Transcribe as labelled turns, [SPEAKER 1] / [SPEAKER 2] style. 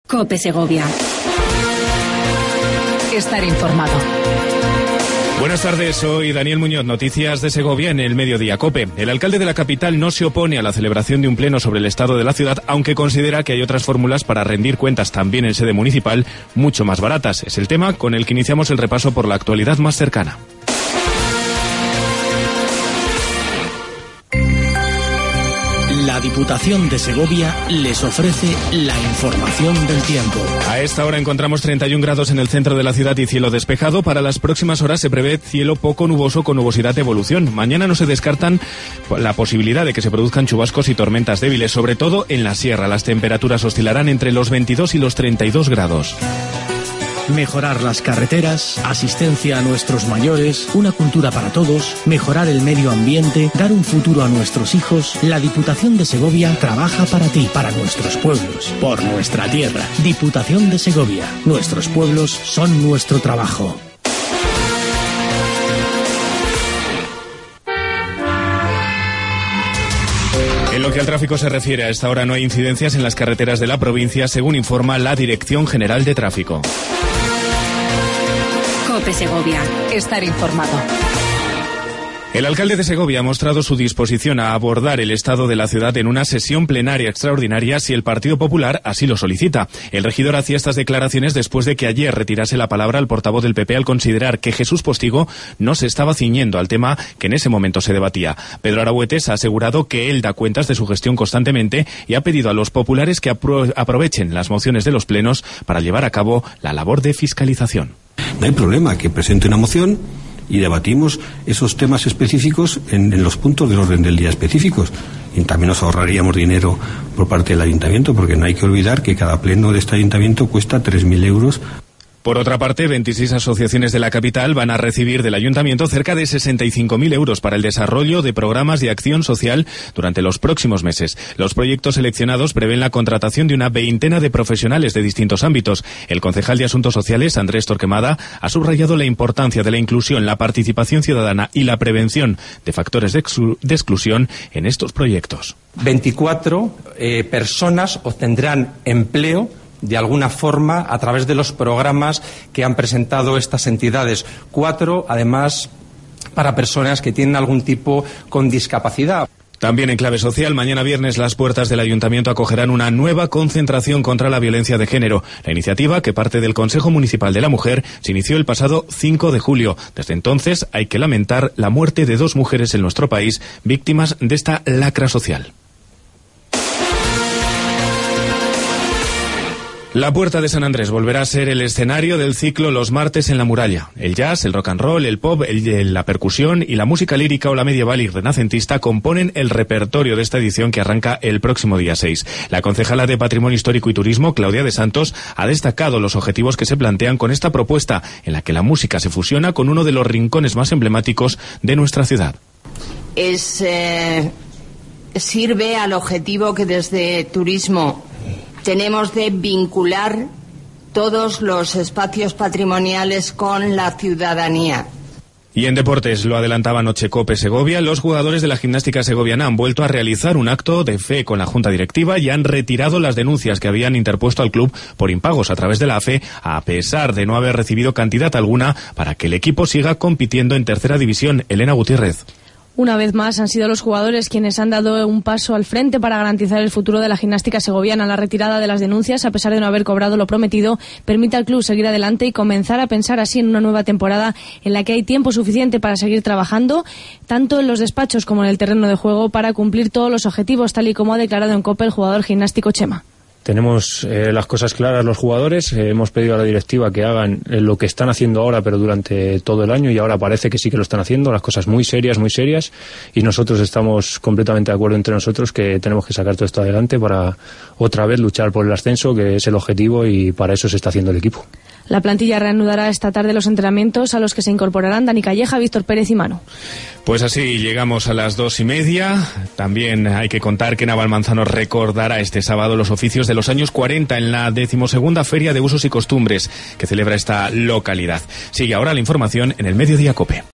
[SPEAKER 1] COPE Segovia. Estar informado.
[SPEAKER 2] Buenas tardes, soy Daniel Muñoz, noticias de Segovia en el Mediodía COPE. El alcalde de la capital no se opone a la celebración de un pleno sobre el estado de la ciudad, aunque considera que hay otras fórmulas para rendir cuentas también en sede municipal mucho más baratas. Es el tema con el que iniciamos el repaso por la actualidad más cercana.
[SPEAKER 3] La Diputación de Segovia les ofrece la información del tiempo.
[SPEAKER 2] A esta hora encontramos 31 grados en el centro de la ciudad y cielo despejado. Para las próximas horas se prevé cielo poco nuboso con nubosidad de evolución. Mañana no se descartan la posibilidad de que se produzcan chubascos y tormentas débiles, sobre todo en la sierra. Las temperaturas oscilarán entre los 22 y los 32 grados.
[SPEAKER 3] Mejorar las carreteras, asistencia a nuestros mayores, una cultura para todos, mejorar el medio ambiente, dar un futuro a nuestros hijos. La Diputación de Segovia trabaja para ti, para nuestros pueblos, por nuestra tierra. Diputación de Segovia. Nuestros pueblos son nuestro trabajo.
[SPEAKER 2] En lo que al tráfico se refiere, a esta hora no hay incidencias en las carreteras de la provincia, según informa la Dirección General de Tráfico.
[SPEAKER 1] COPE Segovia. Estar informado.
[SPEAKER 2] El alcalde de Segovia ha mostrado su disposición a abordar el estado de la ciudad en una sesión plenaria extraordinaria si el Partido Popular así lo solicita. El regidor hacía estas declaraciones después de que ayer retirase la palabra al portavoz del PP al considerar que Jesús Postigo no se estaba ciñendo al tema que en ese momento se debatía. Pedro Aragüetes ha asegurado que él da cuentas de su gestión constantemente y ha pedido a los populares que aprovechen las mociones de los plenos para llevar a cabo la labor de fiscalización.
[SPEAKER 4] No hay problema que presente una moción y debatimos esos temas específicos en los puntos del orden del día específicos. Y también nos ahorraríamos dinero por parte del ayuntamiento, porque no hay que olvidar que cada pleno de este ayuntamiento cuesta 3.000 euros.
[SPEAKER 2] Por otra parte, 26 asociaciones de la capital van a recibir del ayuntamiento cerca de 65.000 euros para el desarrollo de programas de acción social durante los próximos meses. Los proyectos seleccionados prevén la contratación de una veintena de profesionales de distintos ámbitos. El concejal de Asuntos Sociales, Andrés Torquemada, ha subrayado la importancia de la inclusión, la participación ciudadana y la prevención de factores de exclusión en estos proyectos.
[SPEAKER 5] 24 personas obtendrán empleo de alguna forma a través de los programas que han presentado estas entidades. 4, además, para personas que tienen algún tipo con discapacidad.
[SPEAKER 2] También en clave social, mañana viernes las puertas del ayuntamiento acogerán una nueva concentración contra la violencia de género. La iniciativa, que parte del Consejo Municipal de la Mujer, se inició el pasado 5 de julio. Desde entonces hay que lamentar la muerte de 2 mujeres en nuestro país, víctimas de esta lacra social. La Puerta de San Andrés volverá a ser el escenario del ciclo Los martes en la muralla. El jazz, el rock and roll, el pop, la percusión y la música lírica o la medieval y renacentista componen el repertorio de esta edición que arranca el próximo día 6. La concejala de Patrimonio Histórico y Turismo, Claudia de Santos, ha destacado los objetivos que se plantean con esta propuesta, en la que la música se fusiona con uno de los rincones más emblemáticos de nuestra ciudad.
[SPEAKER 6] Sirve al objetivo que desde Turismo tenemos de vincular todos los espacios patrimoniales con la ciudadanía.
[SPEAKER 2] Y en deportes, lo adelantaba anoche COPE Segovia, los jugadores de la gimnástica segoviana han vuelto a realizar un acto de fe con la Junta Directiva y han retirado las denuncias que habían interpuesto al club por impagos a través de la AFE, a pesar de no haber recibido cantidad alguna para que el equipo siga compitiendo en tercera división. Elena Gutiérrez.
[SPEAKER 7] Una vez más han sido los jugadores quienes han dado un paso al frente para garantizar el futuro de la gimnástica segoviana. La retirada de las denuncias, a pesar de no haber cobrado lo prometido, permite al club seguir adelante y comenzar a pensar así en una nueva temporada en la que hay tiempo suficiente para seguir trabajando, tanto en los despachos como en el terreno de juego, para cumplir todos los objetivos, tal y como ha declarado en COPE el jugador gimnástico Chema.
[SPEAKER 8] Tenemos las cosas claras los jugadores, hemos pedido a la directiva que hagan lo que están haciendo ahora, pero durante todo el año, y ahora parece que sí que lo están haciendo, las cosas muy serias, y nosotros estamos completamente de acuerdo entre nosotros que tenemos que sacar todo esto adelante para otra vez luchar por el ascenso, que es el objetivo, y para eso se está haciendo el equipo.
[SPEAKER 7] La plantilla reanudará esta tarde los entrenamientos, a los que se incorporarán Dani Calleja, Víctor Pérez y Manu.
[SPEAKER 2] Pues así llegamos a las 2:30. También hay que contar que Navalmanzano recordará este sábado los oficios de los años 40 en la 12ª Feria de Usos y Costumbres que celebra esta localidad. Sigue ahora la información en el Mediodía COPE.